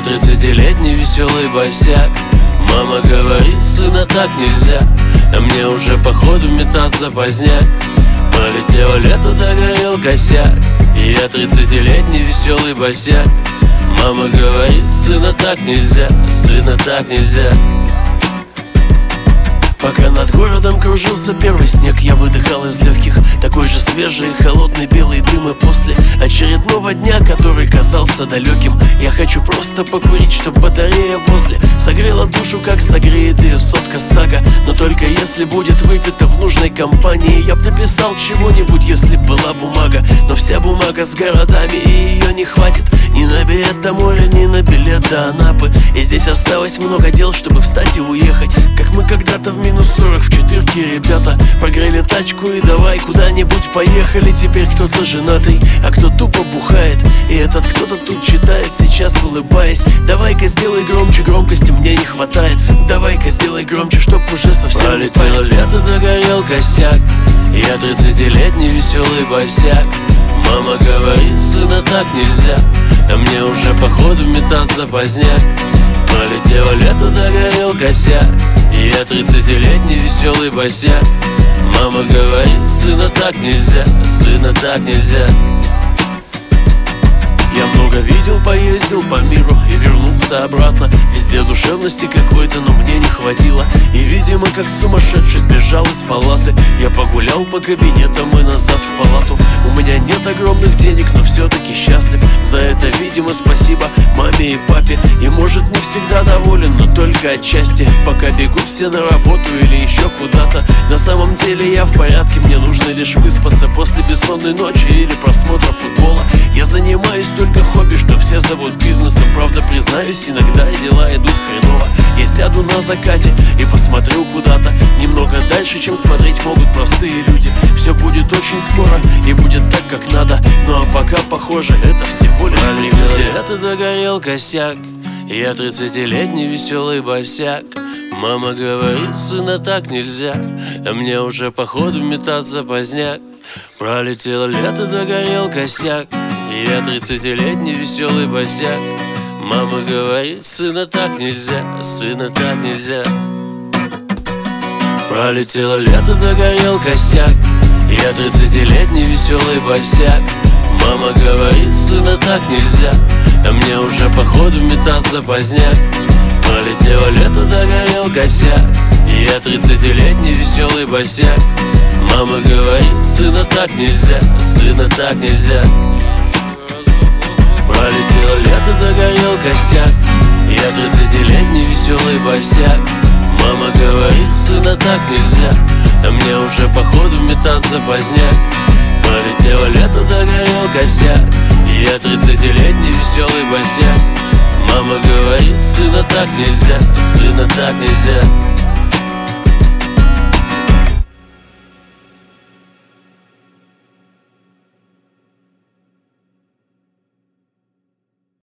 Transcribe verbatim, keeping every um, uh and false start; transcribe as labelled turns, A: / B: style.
A: тридцатилетний веселый босяк. Мама говорит: сына, так нельзя. А мне уже походу метаться поздняк. Пролетело лето, догорел косяк. И я тридцатилетний веселый босяк. Мама говорит: сына, так нельзя, сына, так нельзя. Пока над городом кружился первый снег, я выдыхал из легких такой же свежий и холодный белый дым. И после очередного дня, который казался далеким, я хочу просто покурить, чтоб батарея возле согрела душу, как согреет ее сотка стага. Но только если будет выпито в нужной компании. Я б написал чего-нибудь, если б была бумага. Но вся бумага с городами, и ее не хватит ни на билет до моря, ни на билет до Анапы. И здесь осталось много дел, чтобы встать и уехать. Как мы когда-то в минус сорок в четырке, ребята, прогрели тачку и давай куда-нибудь поехали. Теперь кто-то женатый, а кто тупо бухает. И этот кто-то тут читает, сейчас улыбаясь: давай-ка сделай громче, громкости мне не хватает. Давай-ка сделай громче, чтоб уже совсем не пролетело лето, догорел косяк. Я тридцатилетний веселый босяк. Мама говорит: сына, так нельзя. А мне уже походу метаться поздняк. Пролетело лето, догорел косяк. И я тридцатилетний веселый босяк. Мама говорит: сына, так нельзя, сына, так нельзя. Я много видел, поездил по миру и вернулся обратно. Везде душевности какой-то, но мне не хватило. И, видимо, как сумасшедший сбежал из палаты. Я погулял по кабинетам и назад в палату. У меня нет огромных денег, но все-таки счастлив. За это, видимо, спасибо маме и папе. И, может, не всегда доволен, но только отчасти. Пока бегу все на работу или еще куда-то. На самом деле я в порядке, мне нужно лишь выспаться после бессонной ночи или просмотра футбола. Я занимаюсь только хобби, что все зовут бизнесом. Правда, признаюсь, иногда дела идут хреново. Я сяду на закате и посмотрю куда-то немного дальше, чем смотреть могут простые люди. Все будет очень скоро и будет так, как надо. Ну а пока, похоже, это всего лишь прелюдия. Это догорел косяк. Я тридцатилетний веселый босяк. Мама говорит: сына, так нельзя. А мне уже походу метаться поздняк. Пролетело лето, догорел косяк. Я тридцатилетний веселый босяк. Мама говорит: сына, так нельзя, сына, так нельзя. Пролетело лето, догорел косяк. Я тридцатилетний веселый босяк. Мама говорит: сына, так нельзя. А мне уже походу метаться поздняк. Пролетело лето, догорел косяк. Я тридцатилетний веселый босяк. Мама говорит: сына, так нельзя, сына, так нельзя. Пролетело лето, догорел косяк. Я тридцатилетний веселый босяк. Мама говорит: сына, так нельзя. А мне уже походу метаться поздняк. Пролетело лето, догорел косяк. Я тридцатилетний веселый босяк. Мама говорит: сына, так нельзя, сына, так нельзя.